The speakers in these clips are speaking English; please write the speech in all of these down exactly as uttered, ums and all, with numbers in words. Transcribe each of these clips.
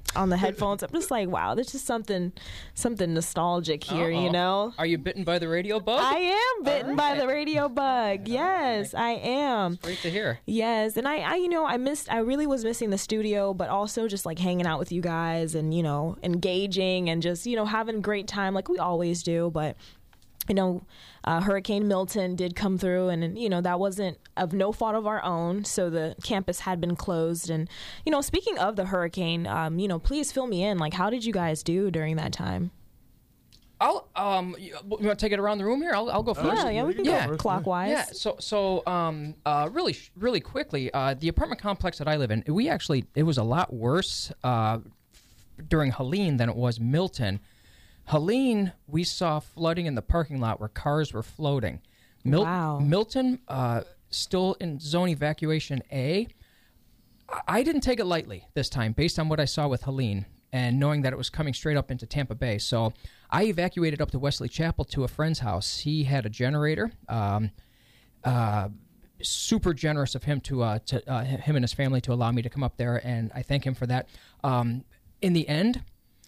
on the headphones. I'm just like, wow, there's just something something nostalgic here, Uh-oh. you know? Are you bitten by the radio bug? I am bitten by the radio bug. Yes, I am. Great to hear. Yes, and I, I, you know, I missed, I really was missing the studio, but also just like hanging out with you guys and, you know, engaging and just, you know, having a great time like we always do. But, you know, uh, Hurricane Milton did come through, and, you know, that wasn't of no fault of our own. So the campus had been closed. And, you know, speaking of the hurricane, um, you know, please fill me in. Like, how did you guys do during that time? I'll um. You want to take it around the room here? I'll I'll go first. Yeah, yeah, we can Yeah. go clockwise. Yeah. So so um uh really sh- really quickly uh the apartment complex that I live in, we actually it was a lot worse uh during Helene than it was Milton. Helene, we saw flooding in the parking lot where cars were floating. Mil- Wow. Milton, uh, still in zone evacuation A. I-, I didn't take it lightly this time, based on what I saw with Helene and knowing that it was coming straight up into Tampa Bay. So I evacuated up to Wesley Chapel to a friend's house. He had a generator. Um, uh, super generous of him to uh, to uh, him and his family to allow me to come up there, and I thank him for that. Um, in the end,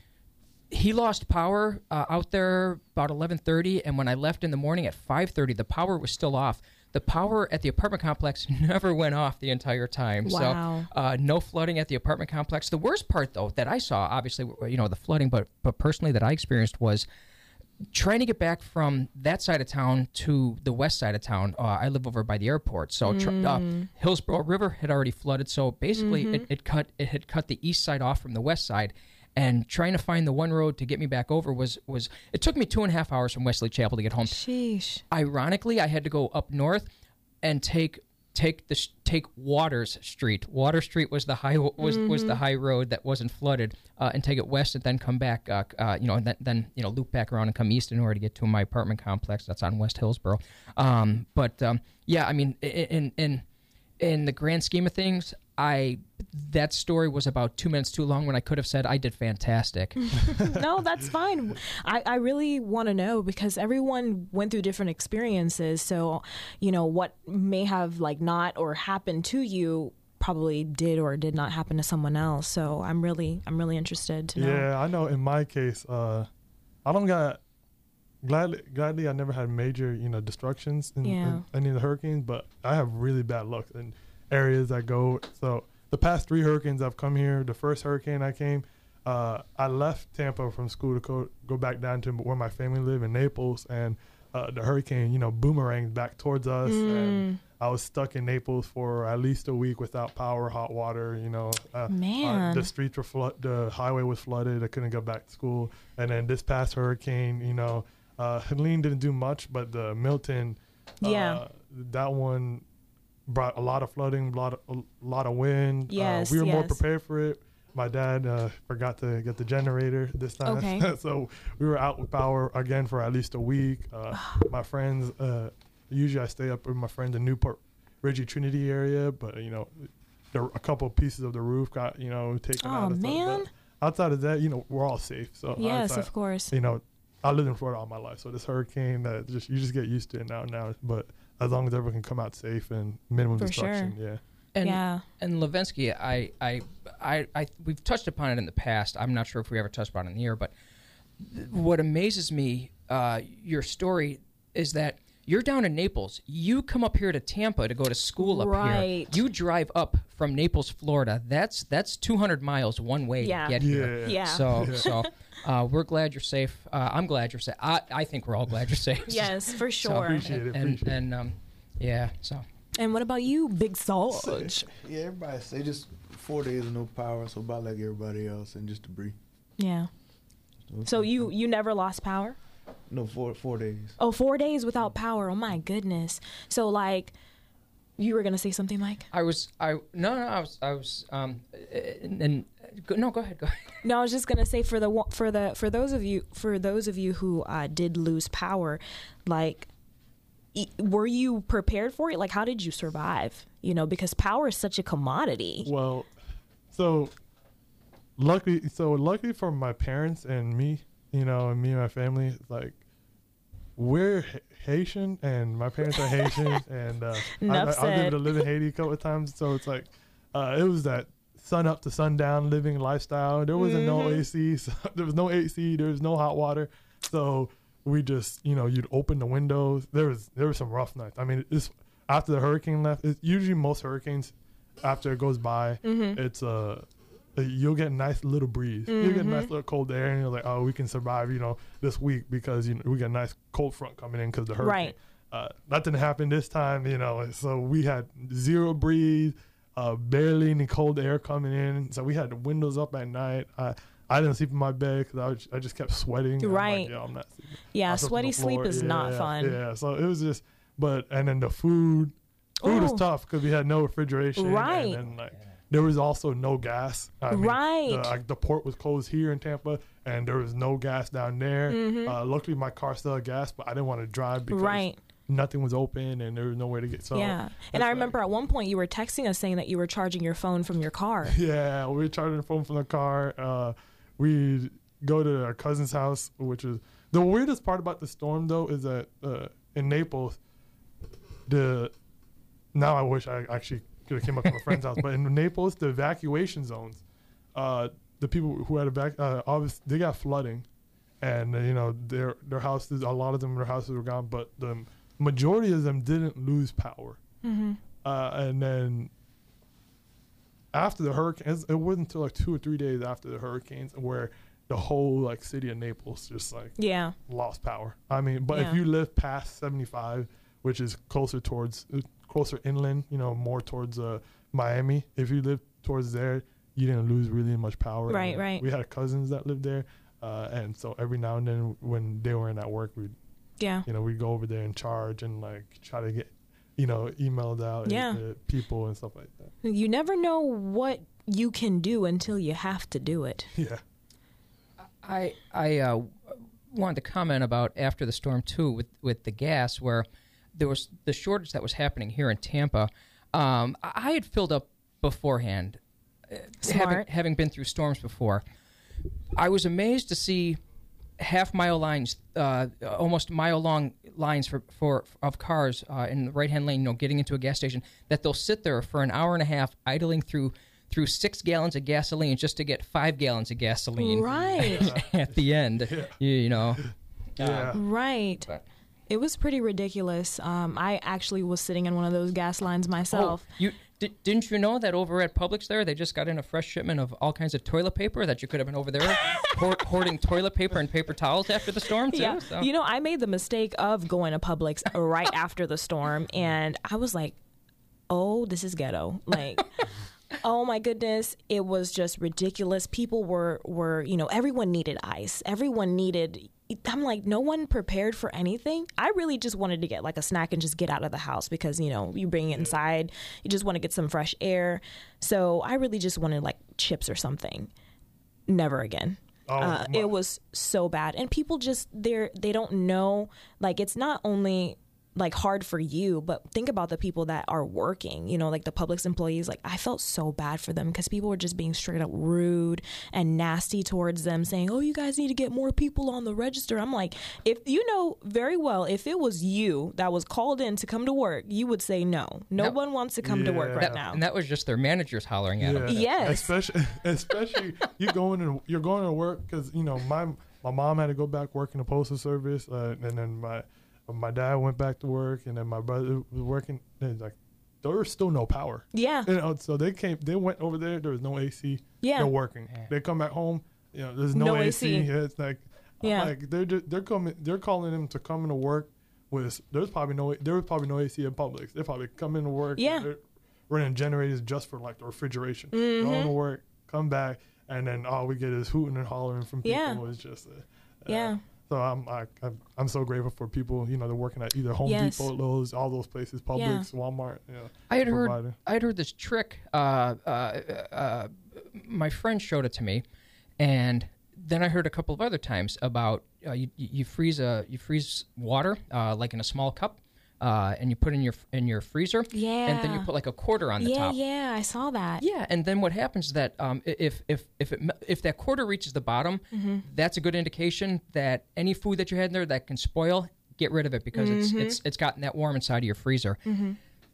he lost power uh, out there about eleven thirty, and when I left in the morning at five thirty, the power was still off. The power at the apartment complex never went off the entire time. Wow. So uh, no flooding at the apartment complex. The worst part, though, that I saw, obviously, you know, the flooding, but but personally that I experienced was trying to get back from that side of town to the west side of town. Uh, I live over by the airport, so tr- uh, Hillsborough River had already flooded. So basically, Mm-hmm. it, it cut it had cut the east side off from the west side. And trying to find the one road to get me back over was, was it took me two and a half hours from Wesley Chapel to get home. Sheesh. Ironically, I had to go up north and take take the take Waters Street. Water Street was the high was Mm-hmm. was the high road that wasn't flooded, uh, and take it west and then come back. Uh, uh, you know, and then, then you know loop back around and come east in order to get to my apartment complex that's on West Hillsborough. Um, but um, yeah, I mean, in in in the grand scheme of things, I that story was about two minutes too long when I could have said I did fantastic. No, that's fine. I, I really want to know because everyone went through different experiences. So, you know, what may have like not or happened to you probably did or did not happen to someone else. So I'm really, I'm really interested to know. Yeah, I know in my case, uh, I don't got, gladly, gladly I never had major, you know, destructions in, Yeah. in any of the hurricanes, but I have really bad luck in areas I go. So the past three hurricanes I've come here, the first hurricane I came, uh, I left Tampa from school to go, go back down to where my family live in Naples, and uh, the hurricane, you know, boomeranged back towards us, and I was stuck in Naples for at least a week without power, hot water, you know. Uh, Man. Uh, the streets were flood, the highway was flooded. I couldn't go back to school. And then this past hurricane, you know, uh, Helene didn't do much, but the Milton, uh, Yeah. that one brought a lot of flooding, a lot of, a lot of wind. Yes, uh, we were more yes. prepared for it. My dad uh, forgot to get the generator this time. Okay. So we were out with power again for at least a week. Uh, my friends, uh, usually I stay up with my friends in Newport Reggie Trinity area, but, you know, there, a couple of pieces of the roof got, you know, taken Oh, out. and stuff. man. But outside of that, you know, we're all safe. So Yes, outside- of course. You know, I lived in Florida all my life, so this hurricane, that just you just get used to it now. Now, but as long as everyone can come out safe and minimum For destruction, sure. yeah. And, Yeah. And Levinsky, I, I, I, I, we've touched upon it in the past. I'm not sure if we ever touched upon it in the air, but th- what amazes me, uh, your story, is that you're down in Naples. You come up here to Tampa to go to school up Right. here. You drive up from Naples, Florida. That's that's two hundred miles one way Yeah. to get here. Yeah. Yeah. So, so uh, we're glad you're safe. Uh, I'm glad you're safe. I, I think we're all glad you're safe. Yes, for So, sure. Appreciate it. and, Appreciate it. and um, yeah. So. And what about you, Big Sarge? Yeah, everybody say just four days of no power, so about like everybody else, and just debris. Yeah. So you you never lost power? No, four four days. Oh, four days without power. Oh my goodness. So like, you were gonna say something, Mike? I was I no no I was I was um and, and go, no go ahead go ahead. No, I was just gonna say for the one- for the for those of you for those of you who uh, did lose power, like, e- were you prepared for it? Like, how did you survive? You know, because power is such a commodity. Well, so luckily, so luckily for my parents and me, you know, and me and my family, like, we're Ha- Haitian, and my parents are Haitian, and uh, I, I, I Enough was able said. to live in Haiti a couple of times, so it's like, uh, it was that sun up to sundown living lifestyle. There wasn't Mm-hmm. no A C. So there was no A C. There was no hot water. So we just, you know, you'd open the windows. There was there were some rough nights. I mean, it's after the hurricane left. It's usually most hurricanes, after it goes by, Mm-hmm. it's a uh, you'll get a nice little breeze. You get a nice little cold air, and you're like, oh, we can survive, you know, this week because you know we got a nice cold front coming in because the hurricane. Right. Uh, that didn't happen this time, you know. So we had zero breeze, uh, barely any cold air coming in. So we had the windows up at night. I I didn't sleep in my bed because I, was- I just kept sweating. And I'm like, Right. Yo, I'm not sleeping. Yeah, I slept on sweaty the sleep floor. is not Yeah, fun. Yeah, so it was just, but and then the food, food was Oh. tough because we had no refrigeration. Right. And then like there was also no gas. I mean, Right. The, like, the port was closed here in Tampa, and there was no gas down there. Uh, luckily, my car still had gas, but I didn't want to drive because Mm-hmm. Right. nothing was open and there was nowhere to get. So Yeah. And that's I like- remember at one point you were texting us saying that you were charging your phone from your car. Yeah, we were charging the phone from the car. Uh, we go to our cousin's house, which is the weirdest part about the storm. Though is that uh, in Naples, the now I wish I actually could have came up to my friend's house, but in Naples, the evacuation zones, uh, the people who had evac, uh, obviously they got flooding, and uh, you know their their houses, a lot of them their houses were gone, but the majority of them didn't lose power. Mm-hmm. Uh, and then after the hurricanes, it wasn't until like two or three days after the hurricanes where the whole like city of Naples just like Yeah. lost power. I mean, but Yeah. if you live past seventy-five, which is closer towards uh, closer inland, you know, more towards uh, Miami, if you live towards there, you didn't lose really much power. Right, And right. We had cousins that lived there, uh, and so every now and then when they weren't at work, we'd Yeah. you know we'd go over there and charge and like try to get you know emailed out Yeah. and, uh, people and stuff like that. You never know what you can do until you have to do it. Yeah. I I uh, wanted to comment about after the storm too with with the gas, where there was the shortage that was happening here in Tampa. Um, I I had filled up beforehand, uh, having, Smart. having been through storms before. I was amazed to see half mile lines, uh, almost mile long lines for, for of cars uh, in the right hand lane, you know, getting into a gas station, that they'll sit there for an hour and a half idling through through six gallons of gasoline just to get five gallons of gasoline Right. at the end. You, you know, Yeah. Right. But- It was pretty ridiculous. Um, I actually was sitting in one of those gas lines myself. Oh, you di- didn't you know that over at Publix there they just got in a fresh shipment of all kinds of toilet paper that you could have been over there hoard, hoarding toilet paper and paper towels after the storm too. Yeah. So. You know, I made the mistake of going to Publix right after the storm, and I was like, oh, this is ghetto. Like, oh my goodness, it was just ridiculous. People were, were, you know, everyone needed ice. Everyone needed, I'm like, no one prepared for anything. I really just wanted to get like a snack and just get out of the house because, you know, you bring it inside, you just want to get some fresh air. So I really just wanted like chips or something. Never again. Oh, uh, my- it was so bad, and people just they're they don't know. Like, it's not only like hard for you, but think about the people that are working, you know, like the Publix employees. Like, I felt so bad for them because people were just being straight up rude and nasty towards them, saying, oh, you guys need to get more people on the register. I'm like, if you know very well, if it was you that was called in to come to work, you would say no. No That- one wants to come to work Yeah. right That- now. And that was just their managers hollering at them. Yes. Especially, especially you going to you're going to work because you know my my mom had to go back work in the postal service, uh, and then my my dad went back to work, and then my brother was working. And like there was still no power. Yeah. You know, so they came. They went over there. There was no A C. Yeah. They're working. They come back home. You know, there's no, No A A C. C. It's like, I'm Yeah. like they're just, they're coming. They're calling them to come into work. With there's probably no there was probably no A C in Publix. They probably come into work. Yeah. They're running generators just for like the refrigeration. Mm-hmm. Go to work, come back, and then all we get is hooting and hollering from people. Yeah. It's just, uh, uh, Yeah. So I'm I, I'm I'm so grateful for people. You know, they're working at either Home Yes. Depot, Lowe's, all those places, Publix, Walmart. You know, I had heard providing. I had heard this trick. Uh, uh, uh, my friend showed it to me, and then I heard a couple of other times about uh, you, you freeze a you freeze water uh, like in a small cup, uh, and you put in your in your freezer. And then you Yeah. put like a quarter on the yeah, top. yeah, I saw that. Yeah, and then what happens is that um, i- if if if it, me- if that quarter reaches the bottom, Mm-hmm. that's a good indication that any food that you had in there that can spoil, get rid of it because Mm-hmm. it's it's it's gotten that warm inside of your freezer.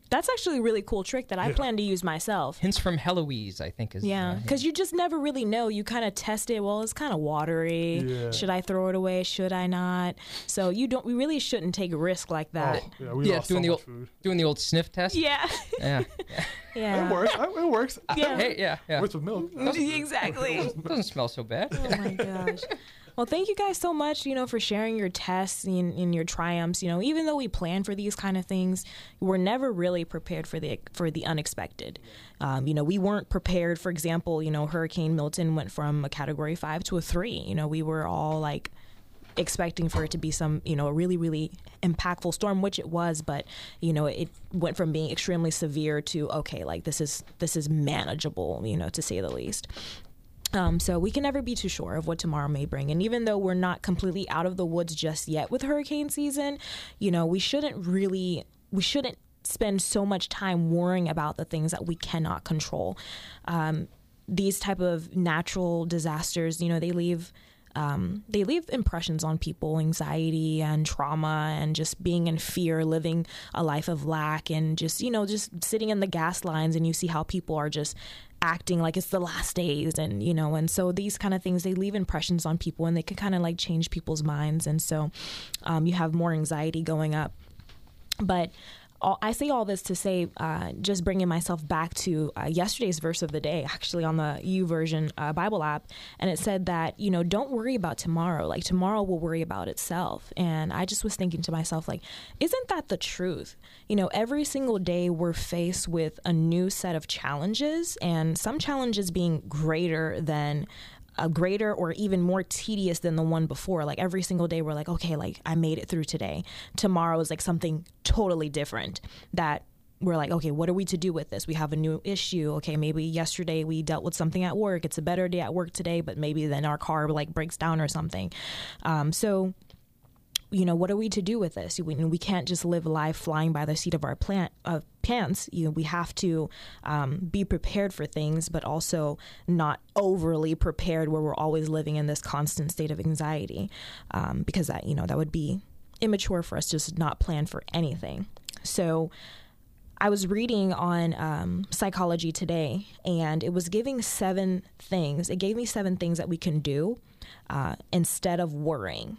That's actually a really cool trick that I Yeah. plan to use myself. Hints from Heloise, I think is. Yeah, uh, because you just never really know. You kind of test it. Well, it's kind of watery. Yeah. Should I throw it away? Should I not? So you don't. We really shouldn't take a risk like that. Oh, yeah, we yeah, lost doing so the much old food. doing the old sniff test. Yeah. Yeah. Yeah. It works. I- It works. Yeah. Hey, yeah, yeah. Works with milk. Exactly. Doesn't smell so bad. Oh my gosh. Well, thank you guys so much, you know, for sharing your tests and, and your triumphs. You know, even though we plan for these kind of things, we're never really prepared for the for the unexpected. Um, you know, we weren't prepared. For example, you know, Hurricane Milton went from a Category Five to a Three. You know, we were all like expecting for it to be some, you know, a really, really impactful storm, which it was, but you know, it went from being extremely severe to okay, like this is this is manageable, you know, to say the least. Um, so we can never be too sure of what tomorrow may bring. And even though we're not completely out of the woods just yet with hurricane season, you know, we shouldn't really, we shouldn't spend so much time worrying about the things that we cannot control. Um, these type of natural disasters, you know, they leave Um, they leave impressions on people, anxiety and trauma and just being in fear, living a life of lack and just, you know, just sitting in the gas lines and you see how people are just acting like it's the last days and, you know, and so these kind of things, they leave impressions on people and they can kind of like change people's minds. And so um, you have more anxiety going up. But all, I say all this to say, uh, just bringing myself back to uh, yesterday's verse of the day, actually on the YouVersion uh, Bible app, and it said that, you know, don't worry about tomorrow. Like tomorrow will worry about itself. And I just was thinking to myself, like, isn't that the truth? You know, every single day we're faced with a new set of challenges, and some challenges being greater than a greater or even more tedious than the one before. Like every single day we're like, okay, like I made it through today. Tomorrow is like something totally different that we're like, okay, what are we to do with this? We have a new issue. Okay, maybe yesterday we dealt with something at work. It's a better day at work today, but maybe then our car like breaks down or something. Um, so you know, what are we to do with this? We, we can't just live life flying by the seat of our plant, uh, pants. You know, we have to um, be prepared for things, but also not overly prepared where we're always living in this constant state of anxiety, um, because that, you know, that would be immature for us to just not plan for anything. So I was reading on um, Psychology Today, and it was giving seven things. It gave me seven things that we can do uh, instead of worrying,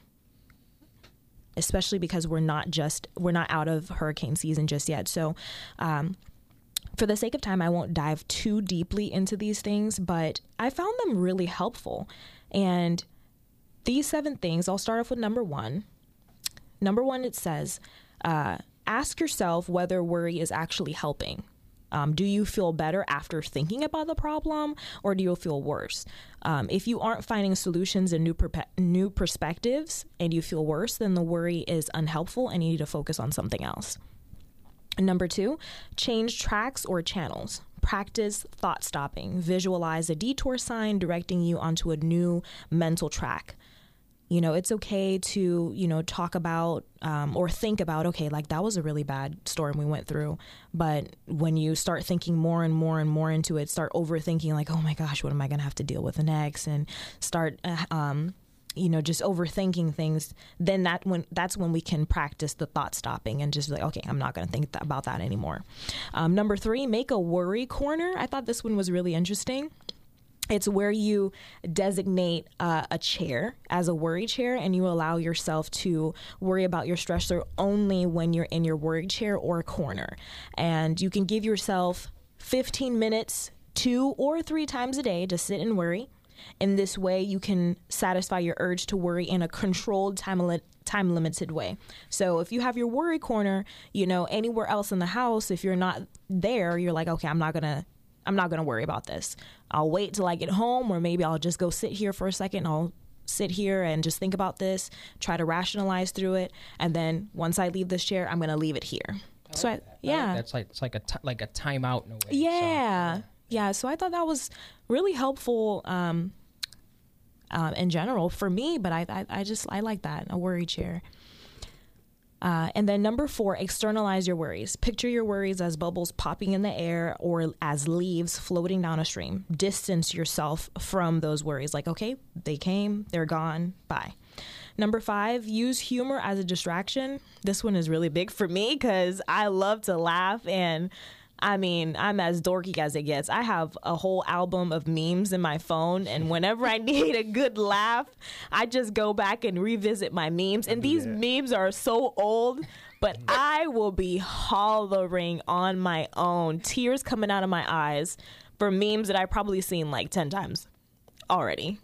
especially because we're not just, we're not out of hurricane season just yet. So um, for the sake of time, I won't dive too deeply into these things, but I found them really helpful. And these seven things, I'll start off with number one. Number one, it says, uh, ask yourself whether worry is actually helping. Um, do you feel better after thinking about the problem, or do you feel worse? Um, if you aren't finding solutions and new perpe- new perspectives and you feel worse, then the worry is unhelpful and you need to focus on something else. Number two, change tracks or channels. Practice thought stopping. Visualize a detour sign directing you onto a new mental track. You know, it's okay to, you know, talk about um, or think about, okay, like that was a really bad storm we went through. But when you start thinking more and more and more into it, start overthinking like, oh my gosh, what am I going to have to deal with next? And start, uh, um, you know, just overthinking things. Then that when that's when we can practice the thought stopping and just like, okay, I'm not going to think th- about that anymore. Um, number three, make a worry corner. I thought this one was really interesting. It's where you designate uh, a chair as a worry chair, and you allow yourself to worry about your stressor only when you're in your worry chair or corner. And you can give yourself fifteen minutes, two or three times a day to sit and worry. In this way, you can satisfy your urge to worry in a controlled, time li- time limited way. So if you have your worry corner, you know, anywhere else in the house, if you're not there, you're like, okay, I'm not going to I'm not going to worry about this. I'll wait till I get home, or maybe I'll just go sit here for a second. I'll sit here and just think about this, try to rationalize through it. And then once I leave this chair, I'm going to leave it here. I so like I, that. yeah, I like that's like, it's like a, t- like a timeout in a way. yeah. So, Yeah. So I thought that was really helpful, um, um, in general for me, but I, I, I just, I like that, a worry chair. Uh, and then number four, externalize your worries. Picture your worries as bubbles popping in the air or as leaves floating down a stream. Distance yourself from those worries. Like, okay, they came, they're gone, bye. Number five, use humor as a distraction. This one is really big for me because I love to laugh, and I mean, I'm as dorky as it gets. I have a whole album of memes in my phone, and whenever I need a good laugh, I just go back and revisit my memes. And these memes are so old, but I will be hollering on my own, tears coming out of my eyes for memes that I've probably seen like ten times already.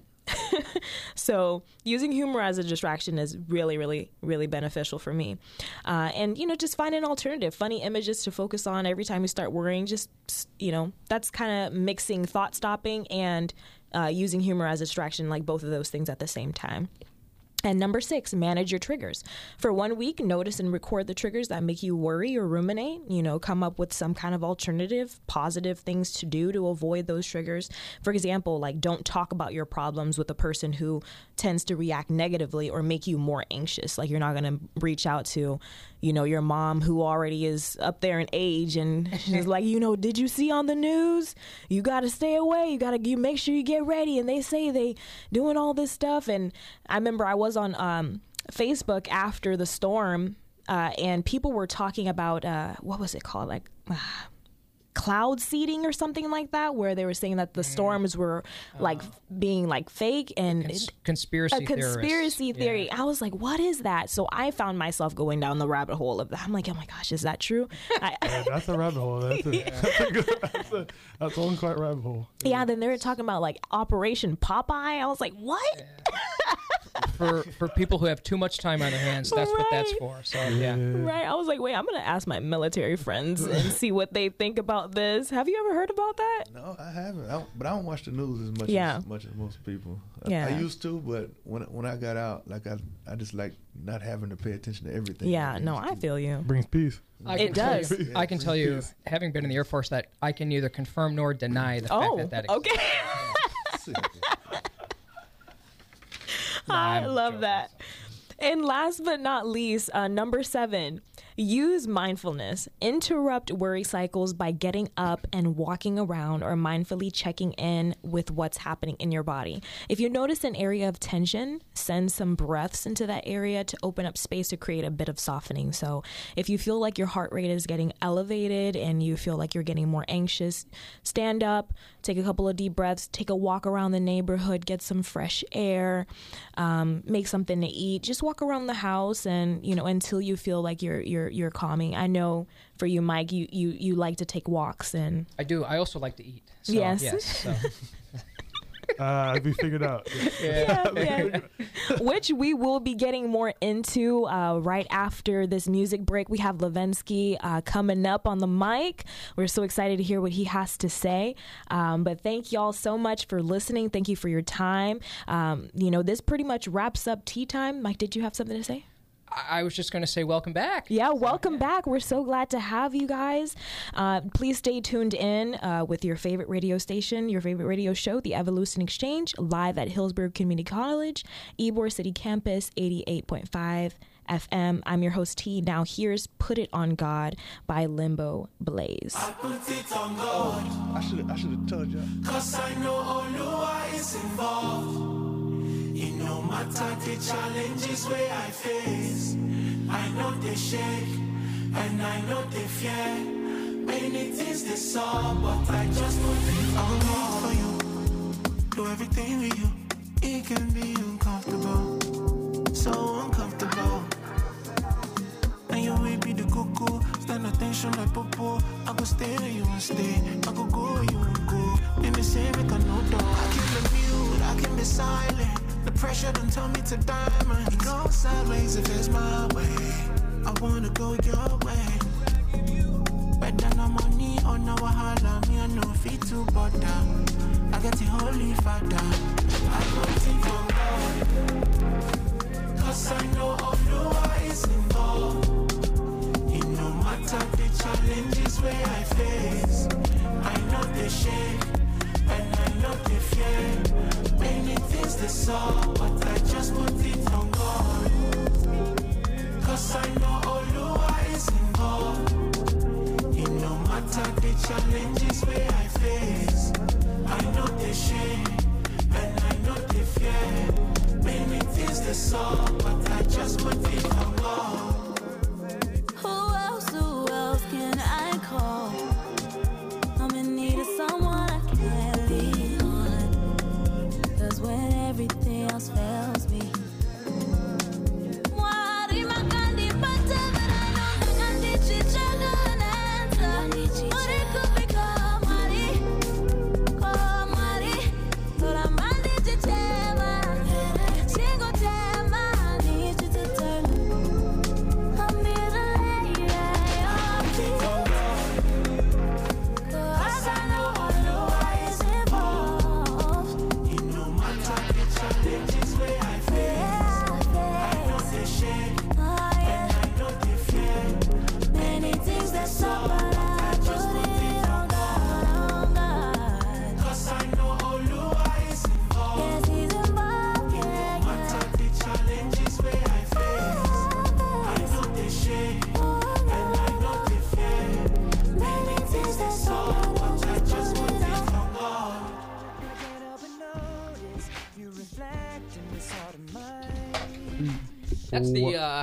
So using humor as a distraction is really, really, really beneficial for me. Uh, and, you know, just find an alternative, funny images to focus on every time you start worrying. Just, you know, that's kind of mixing thought stopping and uh, using humor as a distraction, like both of those things at the same time. And number six, manage your triggers. For one week, notice and record the triggers that make you worry or ruminate. You know, come up with some kind of alternative, positive things to do to avoid those triggers. For example, like don't talk about your problems with a person who tends to react negatively or make you more anxious. Like you're not going to reach out to, you know, your mom who already is up there in age and she's like, you know, did you see on the news? You got to stay away. You got to you make sure you get ready. And they say they doing all this stuff. And I remember I was on um, Facebook after the storm uh, and people were talking about, uh, what was it called? Like uh, cloud seeding or something like that, where they were saying that the storms were like uh, being like fake and cons- conspiracy a conspiracy theorists. theory. Yeah. I was like, what is that? So I found myself going down the rabbit hole of that. I'm like, oh my gosh, is that true? I, yeah, that's a rabbit hole. That's a, yeah. that's a good, that's, a, that's one quite rabbit hole. Yeah. yeah, then they were talking about like Operation Popeye. I was like, what? Yeah. for for people who have too much time on their hands, that's right. what that's for. So yeah. Right. I was like, wait, I'm gonna ask my military friends and see what they think about this. Have you ever heard about that? No, I haven't. I don't, but I don't watch the news as much yeah. as much as most people. I, yeah. I used to, but when when I got out, like I I just like not having to pay attention to everything. Yeah. No, I feel you. Brings peace. I it does. You, I can tell you, having been in the Air Force, that I can neither confirm nor deny the oh, fact that that exists. Okay. I love joking. that. And last but not least, uh, number seven, use mindfulness. Interrupt worry cycles by getting up and walking around or mindfully checking in with what's happening in your body. If you notice an area of tension, send some breaths into that area to open up space to create a bit of softening. So if you feel like your heart rate is getting elevated and you feel like you're getting more anxious, stand up, take a couple of deep breaths, take a walk around the neighborhood, get some fresh air, um, make something to eat. Just walk around the house and, you know, until you feel like you're you're you're calming. I know for you, Mike, you you, you like to take walks and I do. I also like to eat. So, yes. yes so. Uh, we figured out. Yeah. Yeah, yeah. Which we will be getting more into uh, right after this music break. We have Levensky uh, coming up on the mic. We're so excited to hear what he has to say. Um, but thank y'all so much for listening. Thank you for your time. Um, you know, this pretty much wraps up tea time. Mike, did you have something to say? I was just going to say welcome back. Yeah, welcome back. We're so glad to have you guys. Uh, please stay tuned in uh, with your favorite radio station, your favorite radio show, The Evolution Exchange, live at Hillsborough Community College, Ybor City Campus, eighty-eight point five F M. I'm your host, T. Now here's Put It On God by Limbo Blaze. I put it on God. I should I should have told you. Cause I know Oluwa is involved. You know matter the challenges where I face. I know they shake and I know they fear. Many things they saw, but I just put it on God. For you, do everything with you. It can be uncomfortable, so uncomfortable. And you will be the cuckoo, stand attention like popo. I go stay where you want stay, I go go where you want go. In the same make a no dog. I can be mute, I can be silent. The pressure don't tell me to diamond. It goes sideways if it's my way. I wanna go your way. Better no money or no wahala. Me I no fit to bother. I get the holy father. I put it on God. Cause I know Oluwa is involved. It no matter the challenges where I face. I know they shake and I know they fear. Many things they saw, but I just put it on God. Cause I know Oluwa is involved. It no matter the challenges where I face. I know they shame and I know they fear. Many things they the song, but I just want it for more. Who else, who else can I call? I'm in need of someone I can lean on. Cause when everything else fails me, That's the, uh,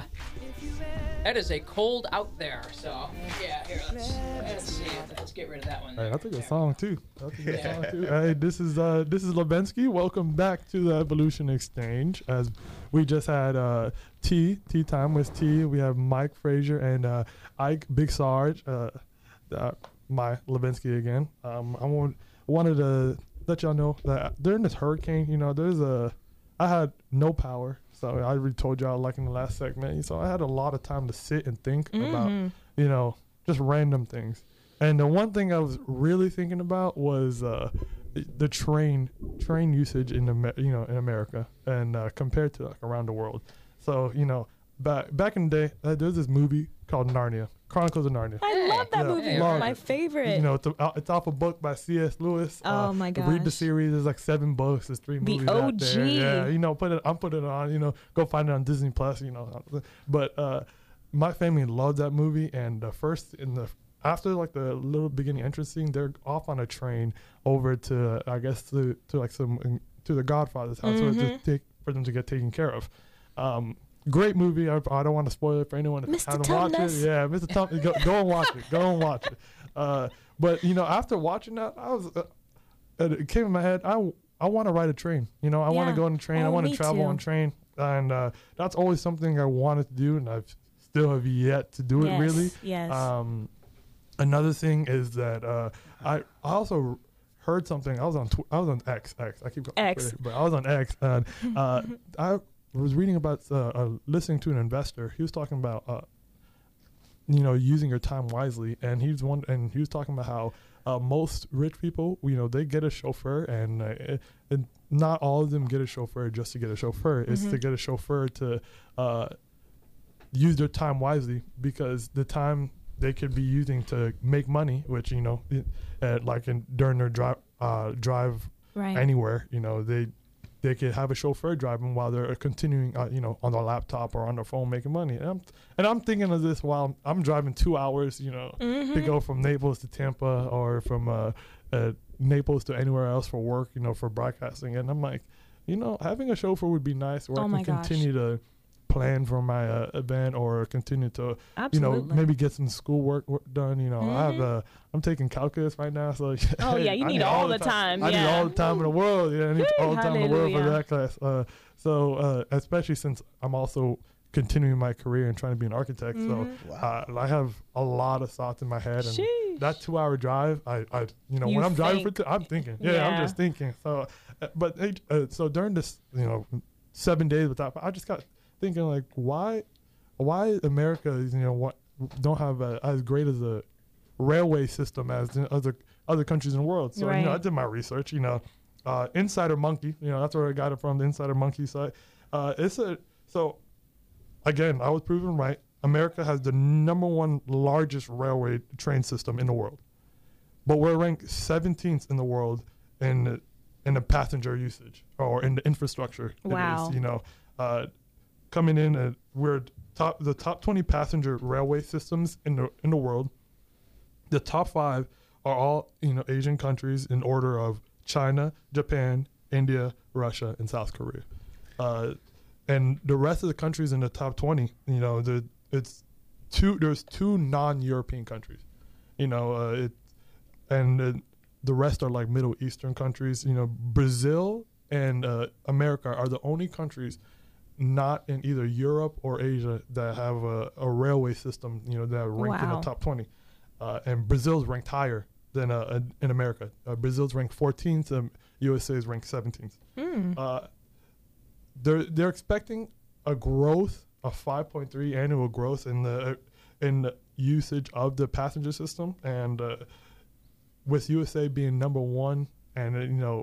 that is a cold out there. So, yeah, here, let's, let's see. Let's get rid of that one. Hey, that's a good song, too. That's a good song, too. Hey, this is, uh, this is Lubensky. Welcome back to the Evolution Exchange. As we just had, uh, tea, tea time with T. We have Mike Frazier and, uh, Ike Big Sarge, uh, uh my Lubensky again. Um, I want, wanted to let y'all know that during this hurricane, you know, there's a, I had no power. So I already told y'all, like in the last segment, so I had a lot of time to sit and think Mm-hmm. about, you know, just random things. And the one thing I was really thinking about was uh, the train train usage in Amer- you know in America and uh, compared to like around the world. So you know, back back in the day, uh, there was this movie called Narnia, Chronicles of Narnia. I love that Yeah, movie. love My it. favorite. You know, it's, a, it's off a book by C S Lewis. Oh uh, my Read the gosh. series. There's like seven books. There's three The movies out there. O G. Yeah, you know, put it. I'm putting it on. You know, go find it on Disney Plus. You know, but uh, my family loved that movie. And the first in the after like the little beginning entrance scene, they're off on a train over to I guess to to like some to the Godfather's house Mm-hmm. so to take, for them to get taken care of. Um, Great movie. I, I don't want to spoil it for anyone if Mister hasn't watched Tumnus. it. Yeah, Mister Tumnus, go, go and watch it. Go and watch it. Uh, but you know, after watching that, I was uh, it came in my head. I I want to ride a train. You know, I want Yeah. to go on a train. I Oh, want to me travel too. on train, and uh, that's always something I wanted to do, and I've still have yet to do it. Yes, Really. yes. Um, another thing is that uh, I I also heard something. I was on tw- I was on X X. I keep calling it X. Twitter, but I was on X, and uh, I was reading about uh, uh, listening to an investor. He was talking about uh, you know using your time wisely, and he's one and he was talking about how uh, most rich people, you know, they get a chauffeur, and, uh, and not all of them get a chauffeur just to get a chauffeur. It's to get a chauffeur to uh, use their time wisely, because the time they could be using to make money, which you know, uh, like in during their drive uh, drive Right. anywhere, you know, they they could have a chauffeur driving while they're continuing, uh, you know, on their laptop or on their phone making money. And I'm and I'm thinking of this while I'm driving two hours, you know, to go from Naples to Tampa or from uh, uh, Naples to anywhere else for work, you know, for broadcasting. And I'm like, you know, having a chauffeur would be nice, where Oh I my can gosh. continue to plan for my uh, event or continue to, you know, Absolutely. maybe get some schoolwork work done. You know, I have uh, I'm taking calculus right now, so Oh, yeah, you I need all the time, I need yeah. all the time in the world. Yeah, I need all the time in the world for Hallelujah. that class. Uh, so uh, especially since I'm also continuing my career and trying to be an architect, so uh, I have a lot of thoughts in my head. And Sheesh. that two-hour drive, I, I, you know, You when I'm driving for, think. two, I'm thinking. Yeah, Yeah. I'm just thinking. So, uh, but hey, uh, so during this, you know, seven days without, I just got thinking like, why, why America is, you know, what don't have a, as great as a railway system as in other other countries in the world. So you know, I Right. did my research. You know, uh, Insider Monkey. You know, that's where I got it from. The Insider Monkey site. Uh, it's a so. Again, I was proven right. America has the number one largest railway train system in the world, but we're ranked seventeenth in the world in the, in the passenger usage or in the infrastructure. it is, Wow. you know, uh, coming in, uh, we're top the top twenty passenger railway systems in the in the world. The top five are all, you know, Asian countries in order of China, Japan, India, Russia, and South Korea. Uh, and the rest of the countries in the top twenty, you know, the it's two. There's two non-European countries, you know, uh, it, and uh, the rest are like Middle Eastern countries. You know, Brazil and uh, America are the only countries not in either Europe or Asia that have a, a railway system, you know, that are ranked in Wow. the top twenty. Uh, and Brazil's ranked higher than uh, in America. Uh, Brazil's ranked fourteenth, and U S A is ranked seventeenth. Hmm. Uh, they're they're expecting a growth of five point three annual growth in the in the usage of the passenger system, and uh, with U S A being number one, and uh, you know,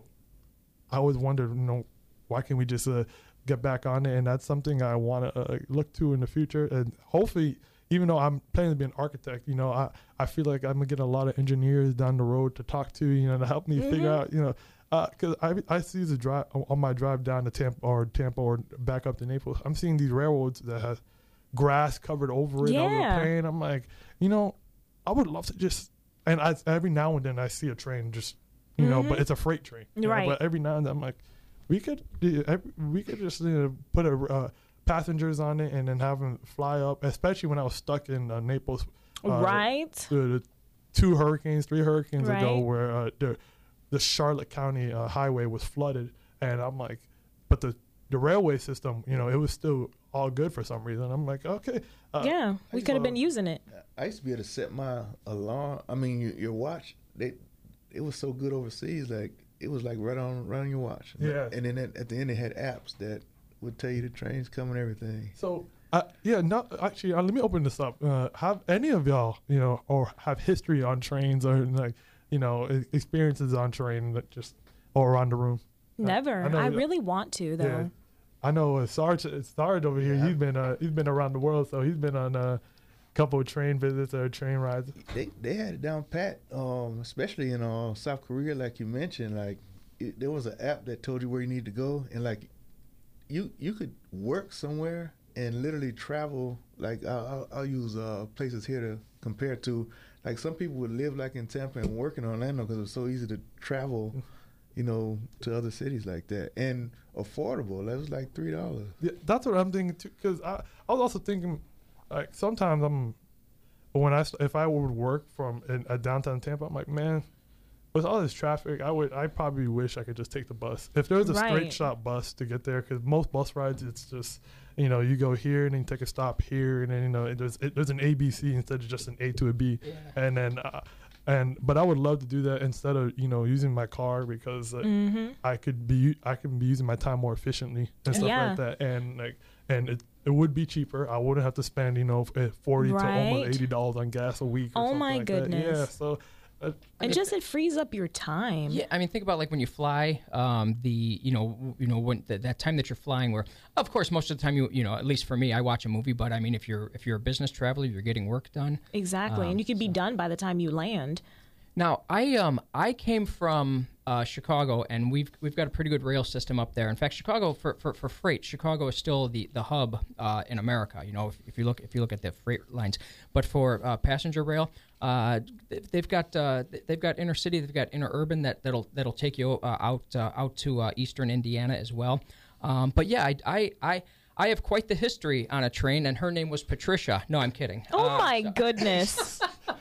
I always wondered, you know, why can't we just uh, get back on it? And that's something I want to uh, look to in the future, and hopefully. Even though I'm planning to be an architect, you know, I, I feel like I'm gonna get a lot of engineers down the road to talk to, you know, to help me Mm-hmm. figure out, you know, because I I see the drive on my drive down to Tampa or Tampa or back up to Naples. I'm seeing these railroads that have grass covered over it, over the Yeah. plane. I'm like, you know, I would love to just, and I every now and then I see a train just, you know, but it's a freight train, you know, Right. but every now and then I'm like, we could do- every- we could just you know, put a uh, passengers on it and then have them fly up, especially when I was stuck in uh, Naples. Uh, Right. The, the two hurricanes, three hurricanes ago, Right. where uh, the the Charlotte County uh, highway was flooded, and I'm like, but the the railway system, you know, it was still all good for some reason. I'm like, okay, uh, Yeah, we could have been using it. I used to be able to set my alarm. I mean, your, your watch. They, it was so good overseas. Like it was like right on, right on your watch. Yeah. And then at, at the end, they had apps that would tell you the trains coming, everything. So, uh, yeah, no, actually, uh, let me open this up. Uh, have any of y'all, you know, or have history on trains or like, you know, e- experiences on train that just or around the room? Never. I know I that- really want to though. Yeah, I know uh, Sarge, Sarge over here. He's been uh, he's been around the world, so he's been on a couple of train visits or train rides. They they had it down pat, um, especially in uh, South Korea, like you mentioned. Like it, there was an app that told you where you need to go, and like you you could work somewhere and literally travel. Like I'll, I'll, I'll use uh, places here to compare to. Like some people would live like in Tampa and work in Orlando because it was so easy to travel, you know, to other cities like that, and affordable. That was like three dollars. Yeah, that's what I'm thinking too. Because I, I was also thinking, like sometimes I'm, when I st- if I would work from in, uh, downtown Tampa, I'm like, man, with all this traffic, I would I probably wish I could just take the bus. If there was a straight Right. shot bus to get there, because most bus rides it's just, you know, you go here and then you take a stop here, and then you know it, there's it, there's an A B C instead of just an A to a B, and then. Uh, And but I would love to do that instead of you know using my car because uh, Mm-hmm. I could be I can be using my time more efficiently and stuff Yeah. like that, and like and it, it would be cheaper. I wouldn't have to spend you know f- forty to Right. almost eighty dollars on gas a week. Or Oh something my like that. goodness. Yeah, so uh, And just it frees up your time. Yeah, I mean, think about like when you fly, um, the you know, w- you know, when th- that time that you're flying, where of course most of the time you you know, at least for me, I watch a movie. But I mean, if you're if you're a business traveler, you're getting work done. Exactly. and you could be done by the time you land. Now, I um I came from uh, Chicago, and we've we've got a pretty good rail system up there. In fact, Chicago for, for, for freight, Chicago is still the, the hub uh, in America. You know, if, if you look if you look at the freight lines, but for uh, passenger rail, uh, they- they've got uh, they've got inner city, they've got interurban that that'll that'll take you uh, out uh, out to uh, eastern Indiana as well. Um, but yeah, I I. I I have quite the history on a train, and her name was Patricia. No, I'm kidding. Oh Uh, my goodness.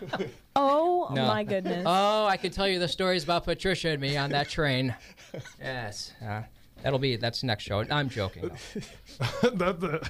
Oh No. my goodness. Oh, I can tell you the stories about Patricia and me on that train. Yes. Uh, that'll be, that's next show. I'm joking. though. that's the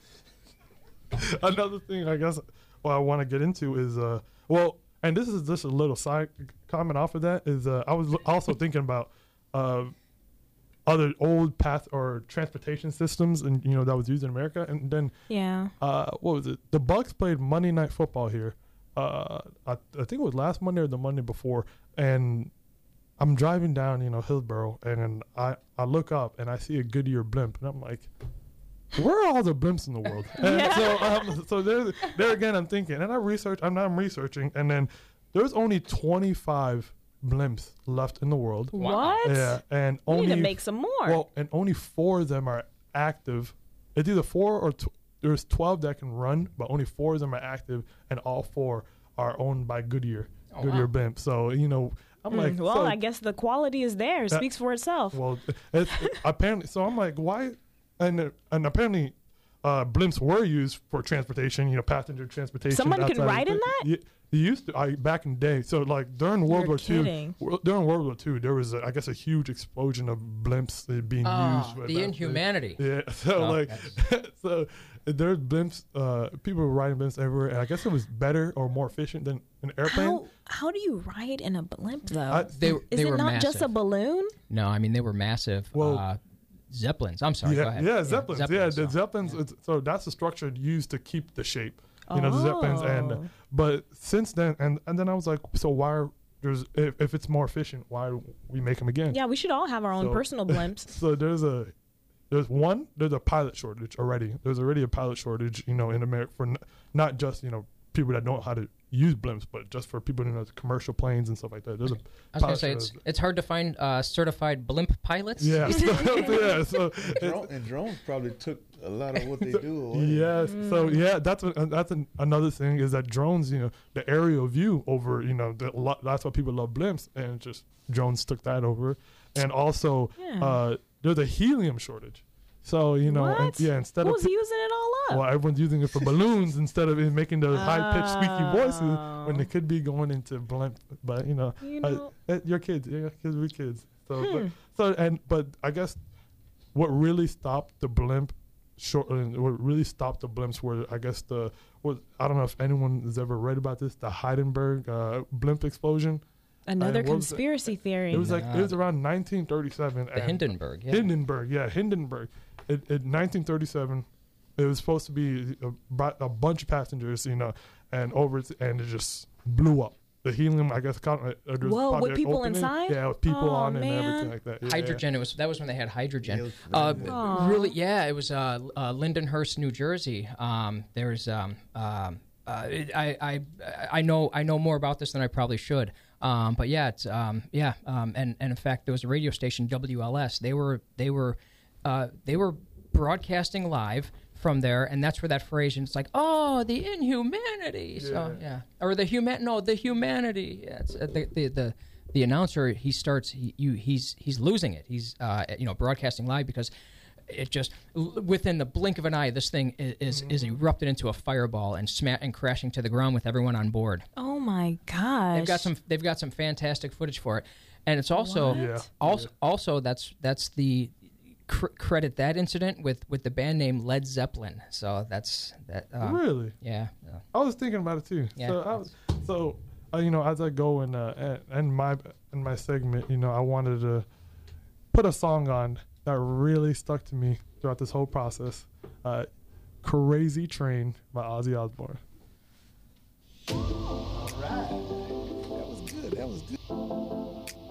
another thing I guess what I want to get into is uh well and this is just a little side comment off of that is uh I was l- also thinking about uh other old path or transportation systems and you know that was used in America, and then Yeah. uh what was it, the Bucks played Monday Night Football here uh I, I think it was last Monday or the Monday before, and I'm driving down you know Hillsborough, and then I I look up and I see a Goodyear blimp, and I'm like, where are all the blimps in the world? And so, um, so there, there again, I'm thinking, and I research, I'm not researching, and then there's only twenty-five blimps left in the world. What? Yeah, and We only need to make some more. Well, and only four of them are active. It's either four or tw- there's twelve that can run, but only four of them are active, and all four are owned by Goodyear, Oh, Goodyear wow. blimp. So you know, I'm Hmm, like, well, so- I guess the quality is there. It Uh, speaks for itself. well, it's apparently. So I'm like, why? and uh, and apparently, uh, blimps were used for transportation. You know, passenger transportation. Someone can outside of ride in the- that? Yeah, they used to. I back in the day. So like during World You're War kidding. Two, wor- during World War Two, there was a, I guess a huge explosion of blimps uh, being Ah, used. for the that- inhumanity. Yeah. So Oh, like, so there's blimps. Uh, people were riding blimps everywhere, and I guess it was better or more efficient than an airplane. How how do you ride in a blimp though? I- They, Is they it were not massive. just a balloon? No, I mean they were massive. Well- uh, Zeppelins. I'm sorry. yeah, go ahead. yeah, Zeppelins. Yeah, the so- Zeppelins. It's, so that's the structure used to keep the shape. You know, the Zeppelins. Oh. And but since then, and and then I was like, so why? Are, there's if, if it's more efficient, why do we make them again? Yeah, we should all have our own So- personal blimps. So there's a there's one there's a pilot shortage already. There's already a pilot shortage, you know, in America for n- not just you know people that don't know how to use blimps, but just for people who know commercial planes and stuff like that. There's a I was gonna pilot say it's shortage. it's hard to find uh, certified blimp pilots. Yeah, so, yeah. So And, drone, and drones probably took a lot of what they do away. yes, so yeah, that's what, uh, that's an, another thing is that drones, you know, the aerial view over, you know, the, lo- that's why people love blimps, and just drones took that over, and also Yeah. uh, there's a helium shortage. So you know, and, What? yeah, instead Who's of using it all up? well, everyone's using it for balloons instead of it making the high pitched squeaky voices when Oh. they could be going into blimp. But you know, You uh, know- uh, your kids, your kids, we kids. So, Hmm. but, so and but I guess what really stopped the blimp short, uh, what really stopped the blimps were I guess the was I don't know if anyone has ever read about this, the Hindenburg uh, blimp explosion. Another Uh, what was it? conspiracy theory. It was like Nah. it was around nineteen thirty-seven. The and- Hindenburg. Yeah. Hindenburg, yeah, Hindenburg. In, in nineteen thirty-seven, it was supposed to be a, bu- a bunch of passengers, you know, and over it, and it just blew up. The helium, I guess, kind of, uh, there was Whoa, probably with an people opening. inside? Yeah, with people Oh, on it and man. everything like that. Yeah, Hydrogen. It was that was when they had hydrogen. Yeah, it was Uh, very good. Aw. really, yeah, it was uh, uh, Lindenhurst, New Jersey. Um, there's um, um, uh, it- I, I I know I know more about this than I probably should. Um, but yeah, it's um, yeah, um, and and in fact, there was a radio station, W L S. They were they were uh, they were broadcasting live from there, and that's where that phrase, and it's like, oh, the inhumanity. So yeah, or the human, no, the humanity. Yeah, it's, uh, the, the the the announcer, he starts, he you he's he's losing it. He's uh, you know broadcasting live because it just l- within the blink of an eye, this thing is is, is erupted into a fireball and sma- and crashing to the ground with everyone on board. Oh my gosh. They've got some they've got some fantastic footage for it, and it's also What? Yeah. also also that's that's the cr- credit that incident with with the band name Led Zeppelin. So that's that. Um, Really? Yeah. yeah. I was thinking about it too. Yeah, So, I was, so uh, you know, as I go and uh, and- and my in my segment, you know, I wanted to put a song on that really stuck to me throughout this whole process. Uh, "Crazy Train" by Ozzy Osbourne. All right. That was good. That was good.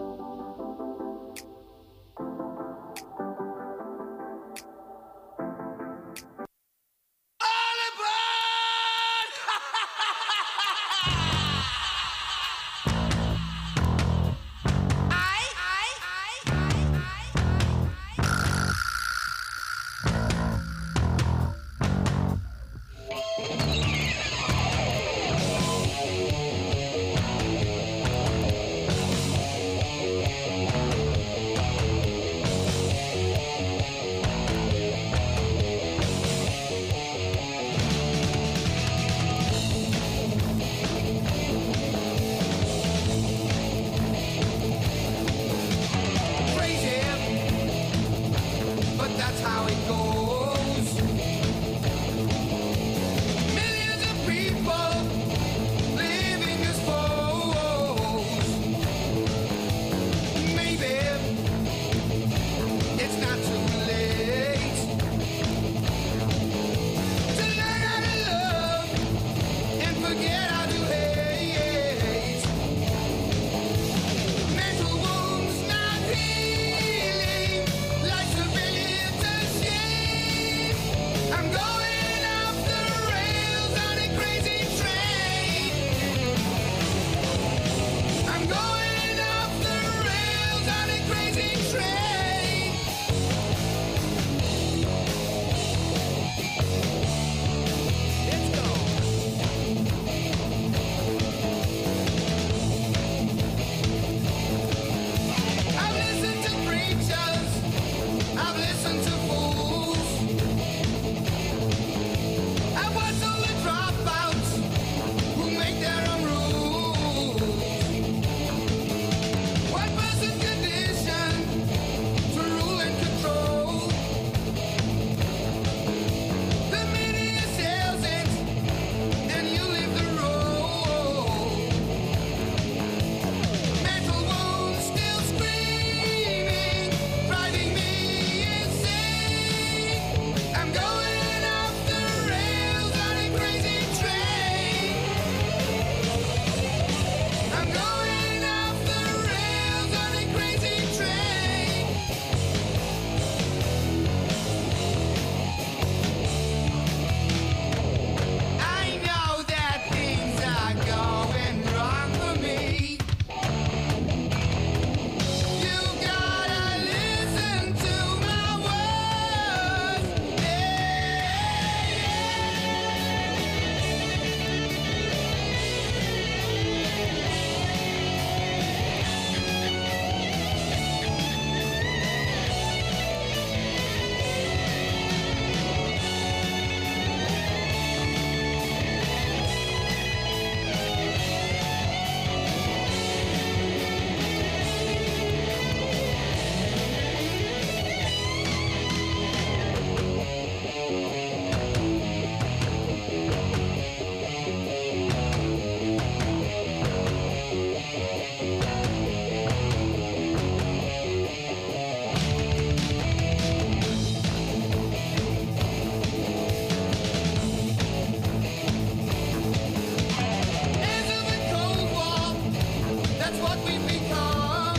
what we become.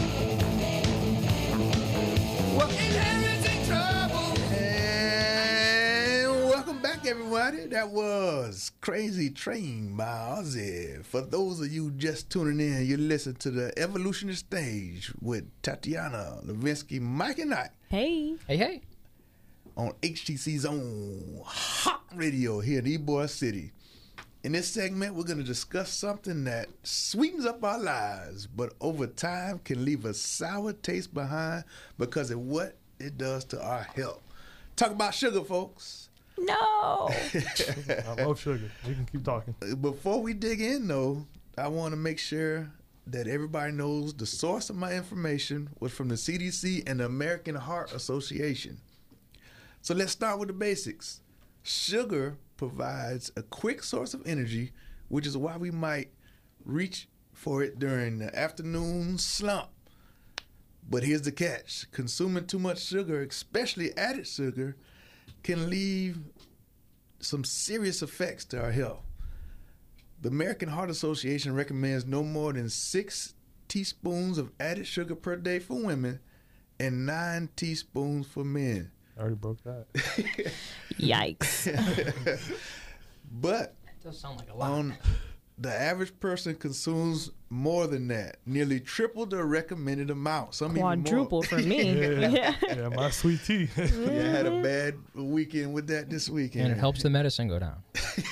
We're inheriting trouble. And welcome back, everybody. That was Crazy Train by Ozzy. For those of you just tuning in, you listen to the Evolutionary Stage with Tatiana, Levinsky, Mike, and I. Hey. Hey, hey. On H T C's own Hot Radio here in Ybor City. In this segment, we're going to discuss something that sweetens up our lives, but over time can leave a sour taste behind because of what it does to our health. Talk about sugar, folks. No. I love sugar. You can keep talking. Before we dig in, though, I want to make sure that everybody knows the source of my information was from the C D C and the American Heart Association. So let's start with the basics. Sugar provides a quick source of energy, which is why we might reach for it during the afternoon slump. But here's the catch. Consuming too much sugar, especially added sugar, can leave some serious effects to our health. The American Heart Association recommends no more than six teaspoons of added sugar per day for women and nine teaspoons for men. I already broke that. Yikes. But That does sound like a lot. on the average person consumes more than that, nearly triple the recommended amount. Some Quadruple even more. for me. Yeah, Yeah. yeah, my sweet tea. Yeah, I had a bad weekend with that this weekend. And it helps the medicine go down.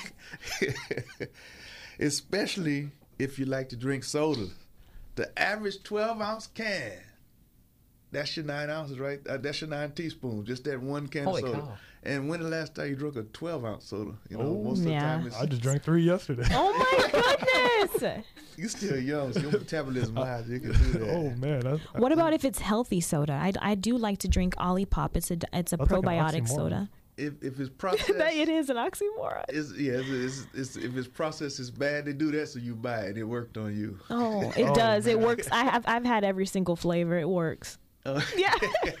Especially if you like to drink soda. The average twelve ounce can, that's your nine ounces, right? Uh, that's your nine teaspoons, just that one can Holy of soda. cow. And when the last time you drank a twelve ounce soda? You know, Oh, most of the yeah. time it's, I just drank three yesterday. Oh my goodness. you're still young, so your metabolism high, you can do that. Oh man, that's, What about if it's healthy soda? I, I do like to drink Olipop. It's a it's a That's like an probiotic oxymoron. soda. If if it's processed, It is an oxymoron. it's, yeah, it's, it's, it's, if it's processed, it's bad. They do that, so you buy it. It worked on you. Oh, it Oh, does. It man. works. I have I've had every single flavor. It works. Uh, Yeah.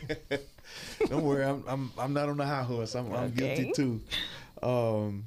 Don't worry, I'm I'm I'm not on the high horse. I'm I'm Okay. guilty too. Um,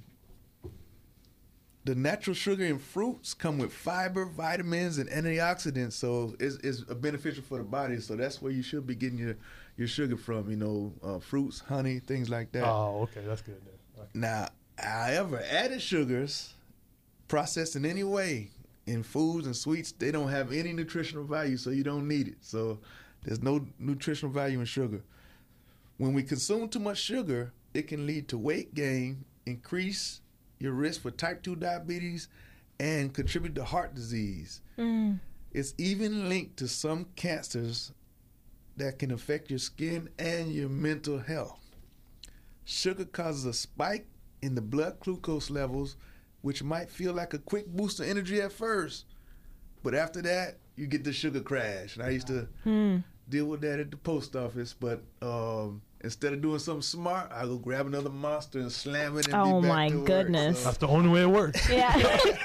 the natural sugar in fruits come with fiber, vitamins, and antioxidants, so it's, it's beneficial for the body. So that's where you should be getting your, your sugar from. You know, uh, fruits, honey, things like that. Oh, okay, that's good. Then. Okay. Now, however, added sugars processed in any way in foods and sweets, they don't have any nutritional value, so you don't need it. So there's no nutritional value in sugar. When we consume too much sugar, it can lead to weight gain, increase your risk for type two diabetes, and contribute to heart disease. Mm. It's even linked to some cancers that can affect your skin and your mental health. Sugar causes a spike in the blood glucose levels, which might feel like a quick boost of energy at first, but after that, you get the sugar crash. And I used to Mm. deal with that at the post office, but um, instead of doing something smart, I go grab another Monster and slam it and Oh, be back my to work. goodness. That's the only way it works. Yeah.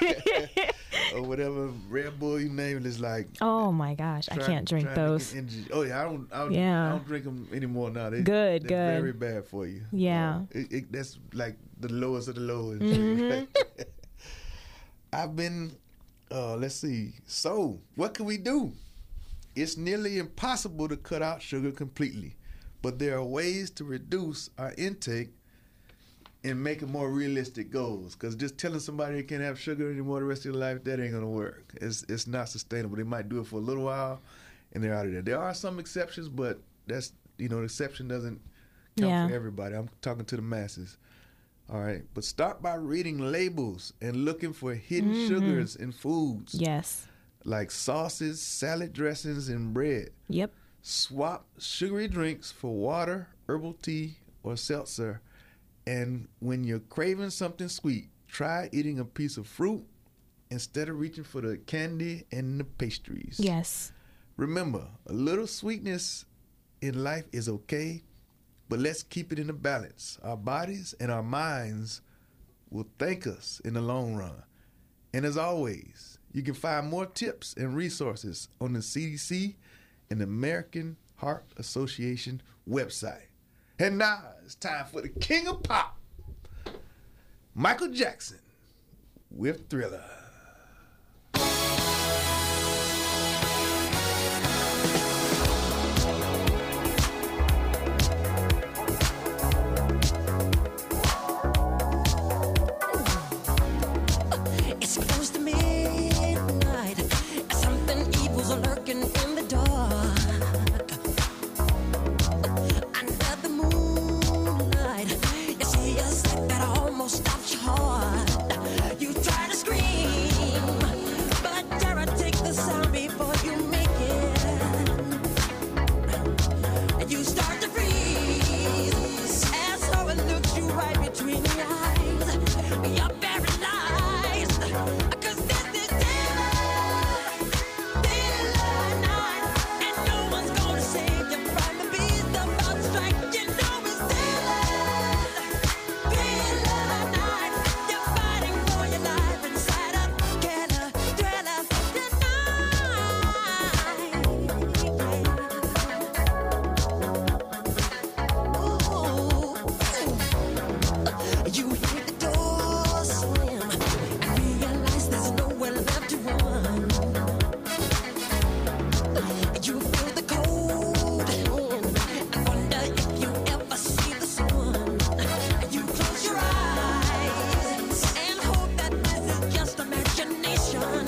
Or whatever Red Bull you name it is like. Oh my gosh, I try- can't drink trying to those. get energy. Oh yeah, I don't. I don't, Yeah. I don't drink them anymore now. They, Good, they're good. Very bad for you. Yeah. Uh, it, it, that's like the lowest of the low. and Mhm. shit. I've been. Uh, let's see. So what can we do? It's nearly impossible to cut out sugar completely, but there are ways to reduce our intake and make it more realistic goals. Because just telling somebody they can't have sugar anymore the rest of their life, that ain't gonna work. It's it's not sustainable. They might do it for a little while, and they're out of there. There are some exceptions, but that's you know, the exception doesn't count Yeah. for everybody. I'm talking to the masses. All right, but start by reading labels and looking for hidden Mhm. sugars in foods. Yes. Like sauces, salad dressings, and bread. Yep. Swap sugary drinks for water, herbal tea, or seltzer. And when you're craving something sweet, try eating a piece of fruit instead of reaching for the candy and the pastries. Yes. Remember, a little sweetness in life is okay, but let's keep it in a balance. Our bodies and our minds will thank us in the long run. And as always, you can find more tips and resources on the C D C and the American Heart Association website. And now it's time for the king of pop, Michael Jackson with Thriller. evil's lurking in the dark. Under the moonlight, you see a sight that almost stops your heart. You try to scream, but terror takes the sound before you make it. And you start to freeze as horror looks you right between the eyes. You're paralyzed, 'cause this is daylight, daylight night, and no one's gonna save you from the beast about to strike. You know it's daylight, daylight night. You're fighting for your life inside a killer thriller tonight. You hear the door slam and realize there's nowhere left to run. You feel the cold hand and wonder if you ever see the sun. You close your eyes and hope that this is just imagination,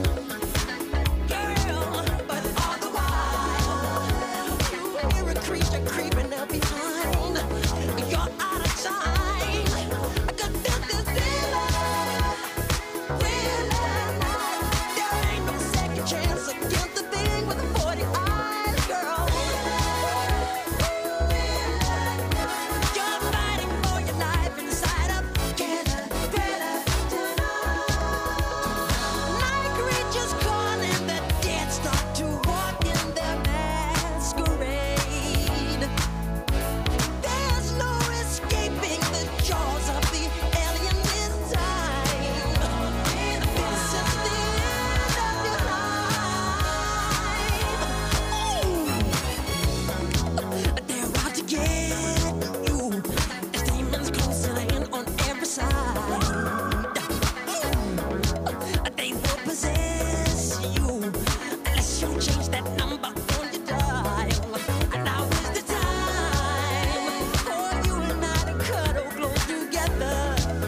girl. But all the while, you hear a creature creeping up behind. You're out of time, 'cause this is daylight, daylight night. There ain't no second chance against the thing with the forty eyes, girl. You're fighting for your life inside a killer thriller tonight. Night creatures calling, the dead start to walk in their masquerade. There's no escaping the jaws of the alien this time. This is the end of your life. They're out to get you. There's demons closing in on every side. They will possess you unless you change that number on your dial. And now is the time for you and I to cuddle close together.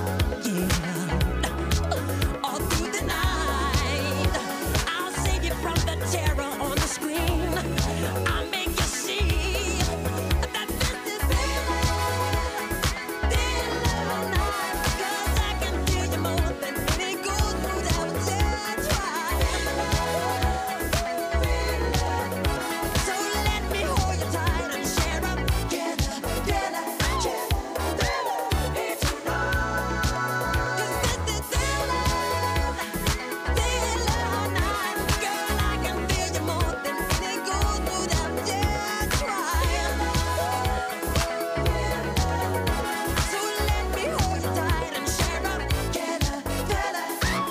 Yeah. All through the night, I'll save you from the terror on the screen. I'll make you see that this is daylight, daylight night. 'Cause I can feel you more than any goes through that dead trial. So let me hold you tight and share up together, together, together, it's tonight. 'Cause this is daylight, daylight night. Girl, I can feel you more than any goes through that dead trial. So let me hold you tight and share up together, together.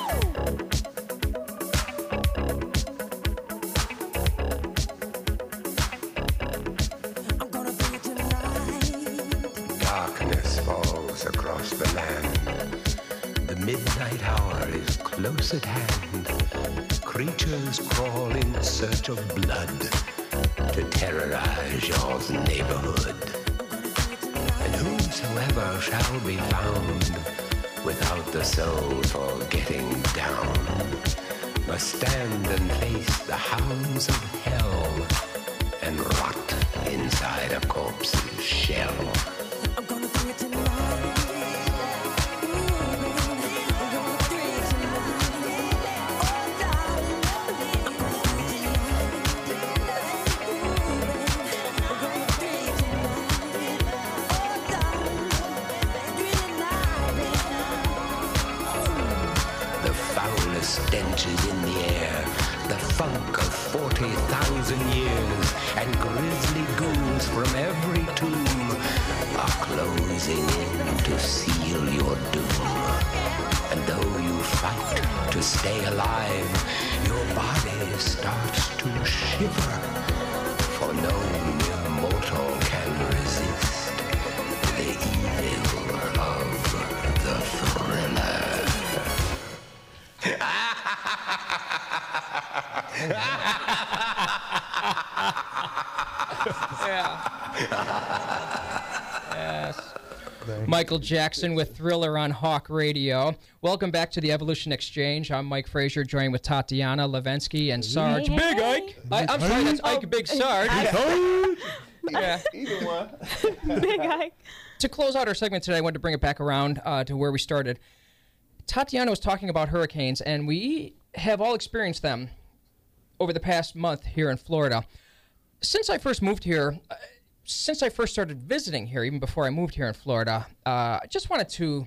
I'm gonna be tonight. Darkness falls across the land. The midnight hour is close at hand. Creatures crawl in search of blood to terrorize your neighborhood. And whosoever shall be found without the soul for getting down must stand and face the hounds of hell and rot inside a corpse's shell. I'm gonna do it tonight. I'm gonna do it tonight. Oh, darling, I'm gonna do it tonight. I'm gonna do it tonight. Oh, darling, do it tonight. The foulest stench is in the air, the funk of forty thousand years, and grisly ghouls from every tomb are closing in to seal your doom. And though you fight to stay alive, your body starts to shiver, for no mere mortal can resist the evil of the thriller. Yeah. Yes. Bang. Michael Jackson with Thriller on Hawk Radio. Welcome back to the Evolution Exchange. I'm Mike Frazier, joined with Tatiana Levensky and Sarge Hey, Big hey. Ike. I, I'm sorry, that's Ike Big Sarge. Yeah. Either one. Big Ike. To close out our segment today, I wanted to bring it back around uh, to where we started. Tatiana was talking about hurricanes, and we have all experienced them over the past month here in Florida. Since I first moved here, uh, since I first started visiting here, even before I moved here in Florida, uh, I just wanted to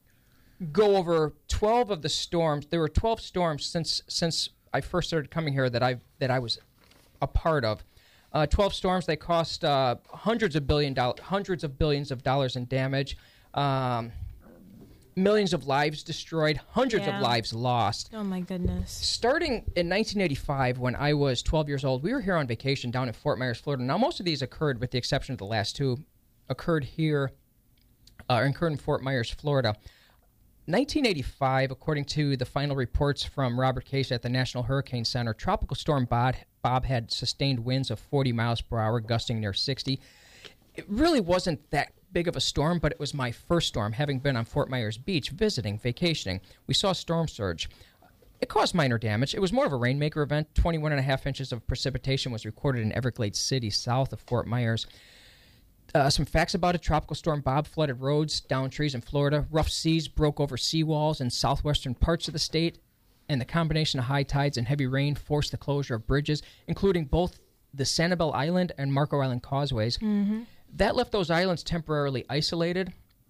go over twelve of the storms. There were twelve storms since since I first started coming here that I that I was a part of. Uh, twelve storms. They cost uh, hundreds of billion dollars, hundreds of billions of dollars in damage. Um, millions of lives destroyed. Hundreds Yeah. of lives lost. Oh my goodness. Starting in nineteen eighty-five, when I was twelve years old, we were here on vacation down in Fort Myers, Florida. Now, most of these occurred, with the exception of the last two, occurred here, uh, occurred in Fort Myers, Florida. nineteen eighty-five, according to the final reports from Robert Case at the National Hurricane Center, Tropical Storm Bob, Bob had sustained winds of forty miles per hour, gusting near sixty. It really wasn't that big of a storm, but it was my first storm, having been on Fort Myers Beach, visiting, vacationing. We saw storm surge. It caused minor damage. It was more of a rainmaker event. twenty-one and a half inches of precipitation was recorded in Everglades City, south of Fort Myers. Uh, some facts about it. Tropical Storm Bob flooded roads, downed trees in Florida. Rough seas broke over seawalls in southwestern parts of the state. And the combination of high tides and heavy rain forced the closure of bridges, including both the Sanibel Island and Marco Island causeways. Mm-hmm. That left those islands temporarily isolated.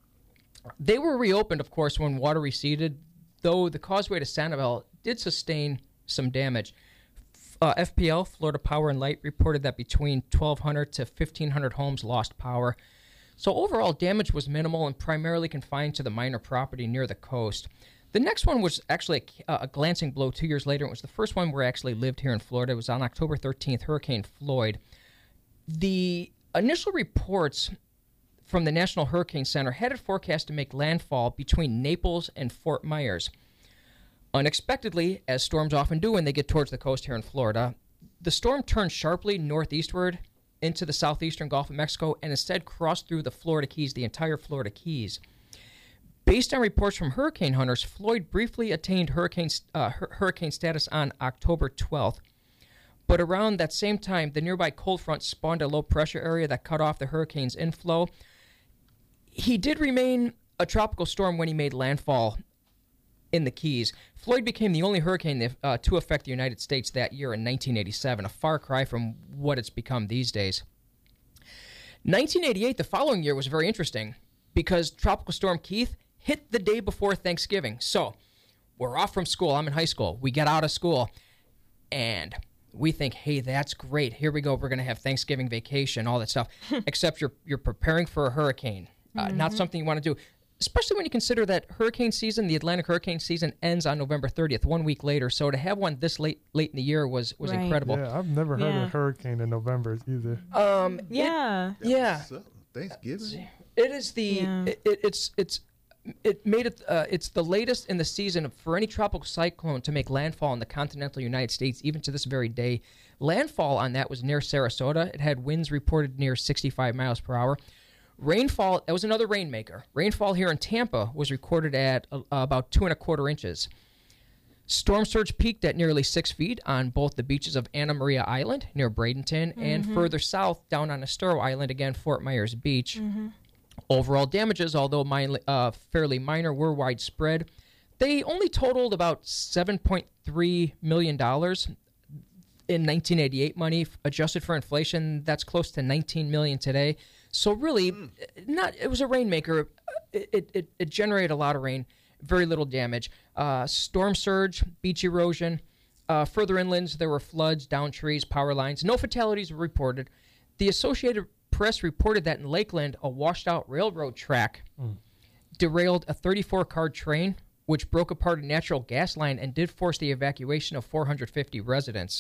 They were reopened, of course, when water receded, though the causeway to Sanibel did sustain some damage. Uh, F P L, Florida Power and Light, reported that between twelve hundred to fifteen hundred homes lost power. So overall, damage was minimal and primarily confined to the minor property near the coast. The next one was actually a, a glancing blow two years later. It was the first one where I actually lived here in Florida. It was on October thirteenth, Hurricane Floyd. The initial reports from the National Hurricane Center had it forecast to make landfall between Naples and Fort Myers. Unexpectedly, as storms often do when they get towards the coast here in Florida, the storm turned sharply northeastward into the southeastern Gulf of Mexico and instead crossed through the Florida Keys, the entire Florida Keys. Based on reports from hurricane hunters, Floyd briefly attained hurricane, uh, hur- hurricane status on October twelfth. But around that same time, the nearby cold front spawned a low-pressure area that cut off the hurricane's inflow. He did remain a tropical storm when he made landfall in the Keys. Floyd became the only hurricane that, uh, to affect the United States that year in nineteen eighty-seven, a far cry from what it's become these days. nineteen eighty-eight, the following year, was very interesting because Tropical Storm Keith hit the day before Thanksgiving. So we're off from school. I'm in high school. We get out of school, and we think, hey, that's great. Here we go. We're going to have Thanksgiving vacation, all that stuff. Except you're you're preparing for a hurricane. Uh, Mm-hmm. Not something you want to do, especially when you consider that hurricane season, the Atlantic hurricane season, ends on November thirtieth, one week later. So to have one this late late in the year was, was Right. incredible. Yeah, I've never heard Yeah. of a hurricane in November either. Um, Yeah. it- yeah. So, Thanksgiving. It is the Yeah. it, it, it's it's it made it uh, it's the latest in the season for any tropical cyclone to make landfall in the continental United States, even to this very day. Landfall on that was near Sarasota. It had winds reported near sixty-five miles per hour. Rainfall, that was another rainmaker. Rainfall here in Tampa was recorded at uh, about two and a quarter inches. Storm surge peaked at nearly six feet on both the beaches of Anna Maria Island near Bradenton and further south down on Estero Island, again, Fort Myers Beach. Overall damages, although min- uh, fairly minor, were widespread. They only totaled about seven point three million dollars in nineteen eighty-eight money. Adjusted for inflation, that's close to nineteen million dollars today. So really, not it was a rainmaker. It, it, it, it generated a lot of rain, very little damage. Uh, storm surge, beach erosion. Uh, further inlands, there were floods, downed trees, power lines. No fatalities were reported. The Associated Press reported that in Lakeland, a washed-out railroad track derailed a thirty-four car train, which broke apart a natural gas line and did force the evacuation of four hundred fifty residents.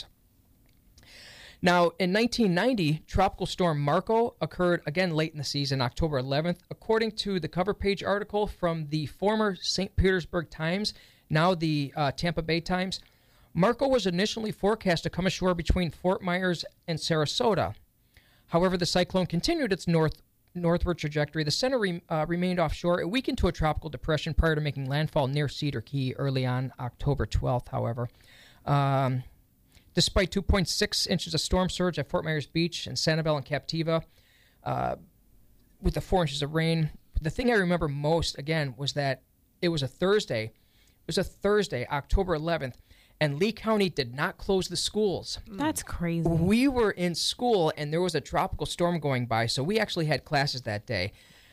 Now, in nineteen ninety, Tropical Storm Marco occurred again late in the season, October eleventh. According to the cover page article from the former Saint Petersburg Times, now the uh, Tampa Bay Times, Marco was initially forecast to come ashore between Fort Myers and Sarasota. However, the cyclone continued its north northward trajectory. The center re- uh, remained offshore. It weakened to a tropical depression prior to making landfall near Cedar Key early on October twelfth, however. Um, despite two point six inches of storm surge at Fort Myers Beach and Sanibel and Captiva, uh, with the four inches of rain, the thing I remember most, again, was that it was a Thursday. It was a Thursday, October eleventh, and Lee County did not close the schools. That's crazy. We were in school, and there was a tropical storm going by, so we actually had classes that day.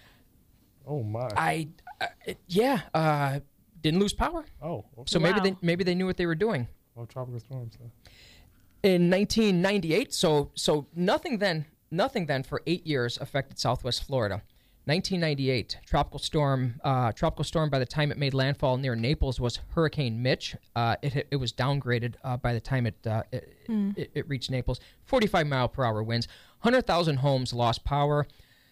Oh, my. I, uh, it- yeah, uh, didn't lose power. Oh, okay. So maybe Wow. they maybe they knew what they were doing. Oh, tropical storms. So. In nineteen ninety-eight, so so nothing then, nothing then for eight years affected Southwest Florida. nineteen ninety-eight, tropical storm. Uh, tropical storm. By the time it made landfall near Naples, was Hurricane Mitch. Uh, it it was downgraded uh, by the time it, uh, it, Hmm. it it reached Naples. forty-five mile per hour winds. one hundred thousand homes lost power.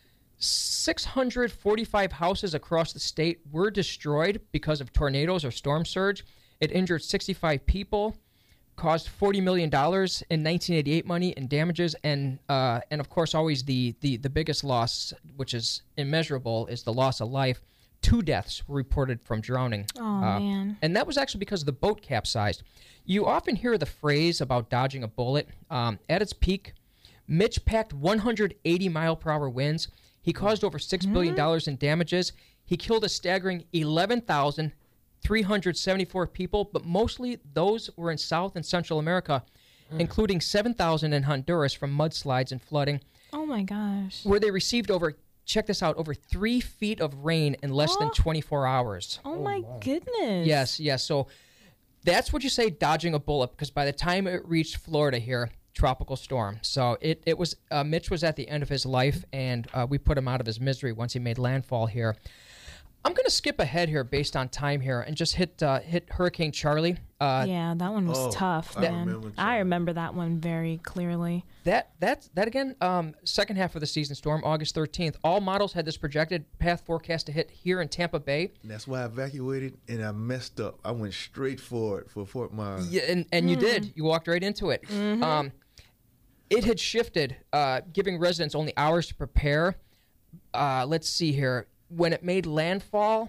six hundred forty-five houses across the state were destroyed because of tornadoes or storm surge. It injured sixty-five people. Caused forty million dollars in nineteen eighty-eight money in damages, and uh, and of course always the, the, the biggest loss, which is immeasurable, is the loss of life. Two deaths were reported from drowning. Oh, Uh, man. And that was actually because the boat capsized. You often hear the phrase about dodging a bullet. Um, at its peak, Mitch packed one hundred eighty mile per hour winds. He caused over six billion dollars in damages. He killed a staggering eleven thousand three hundred seventy-four people, but mostly those were in South and Central America, including seven thousand in Honduras from mudslides and flooding, Oh my gosh. where they received over, check this out, over three feet of rain in less than twenty-four hours. Oh, my goodness. Yes, yes. So that's what you say, dodging a bullet, because by the time it reached Florida here, tropical storm. So it, it was, uh, Mitch was at the end of his life, and uh, we put him out of his misery once he made landfall here. I'm going to skip ahead here based on time here and just hit uh, hit Hurricane Charlie. Uh, Yeah, that one was Oh, tough, I man. remember I remember that one very clearly. That that that again, um, second half of the season storm, August thirteenth. All models had this projected path forecast to hit here in Tampa Bay. And that's why I evacuated, and I messed up. I went straight for it for Fort Myers. Yeah, and, and you did. You walked right into it. Um, it had shifted, uh, giving residents only hours to prepare. Uh, let's see here. When it made landfall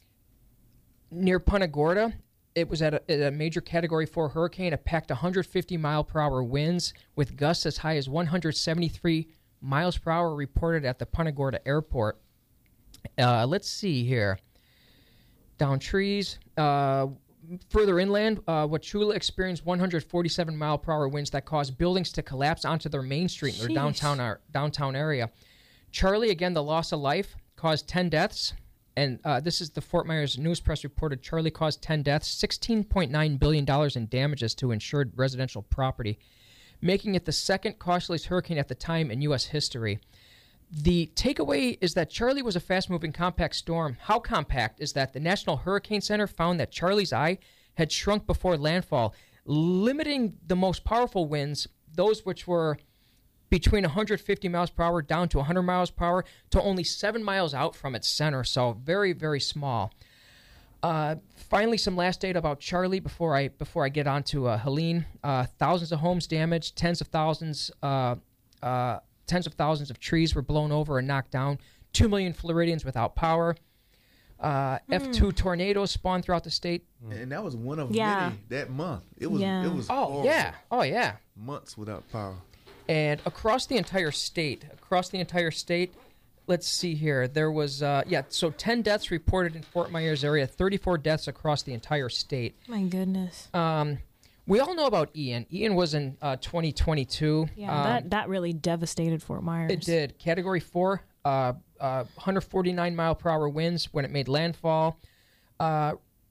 near Punta Gorda, it was at a, at a major Category four hurricane. It packed one hundred fifty mile per hour winds with gusts as high as one hundred seventy-three miles per hour reported at the Punta Gorda airport. Uh, let's see here. Down trees. Uh, further inland, uh, Wauchula experienced one hundred forty-seven mile per hour winds that caused buildings to collapse onto their main street in their Sheesh. downtown, ar- downtown area. Charlie, again, the loss of life, caused ten deaths. And uh, this is the Fort Myers News Press reported Charlie caused ten deaths, sixteen point nine billion dollars in damages to insured residential property, making it the second costliest hurricane at the time in U S history. The takeaway is that Charlie was a fast-moving compact storm. How compact is that the National Hurricane Center found that Charlie's eye had shrunk before landfall, limiting the most powerful winds, those which were between one hundred fifty miles per hour down to one hundred miles per hour, to only seven miles out from its center. So very, very small. Uh, finally, some last data about Charlie before I before I get on to uh, Helene. Uh, thousands of homes damaged, tens of thousands, uh, uh, tens of thousands of trees were blown over and knocked down. Two million Floridians without power. Uh, F two tornadoes spawned throughout the state. And that was one of Yeah. many that month. It was Yeah. it was Oh horrible. yeah, oh yeah. Months without power. And across the entire state, across the entire state, let's see here. There was, uh, yeah, so ten deaths reported in Fort Myers area, thirty-four deaths across the entire state. My goodness. Um, we all know about Ian. Ian was in uh, twenty twenty-two. Yeah, Um, that, that really devastated Fort Myers. It did. Category four, uh, uh, one hundred forty-nine mile per hour winds when it made landfall. Uh,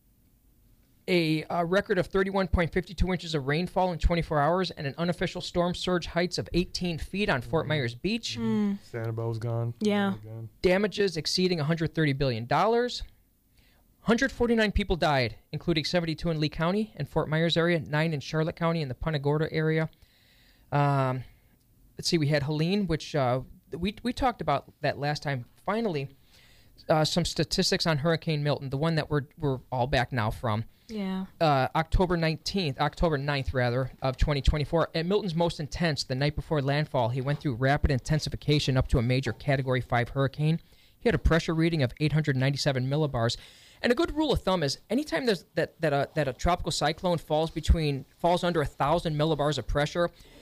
a, a record of thirty-one point five two inches of rainfall in twenty-four hours and an unofficial storm surge heights of eighteen feet on Fort Myers Beach. Sanibel's gone. Yeah. Again. Damages exceeding one hundred thirty billion dollars. one hundred forty-nine people died, including seventy-two in Lee County and Fort Myers area, nine in Charlotte County and the Punta Gorda area. Um, let's see, we had Helene, which uh, we we talked about that last time. Finally, uh, some statistics on Hurricane Milton, the one that we're we're all back now from. Yeah. Uh, October nineteenth, October ninth, rather, of twenty twenty-four. At Milton's most intense, the night before landfall, he went through rapid intensification up to a major Category five hurricane. He had a pressure reading of eight hundred ninety-seven millibars. And a good rule of thumb is anytime there's that, that, a, that a tropical cyclone falls between falls under one thousand millibars of pressure,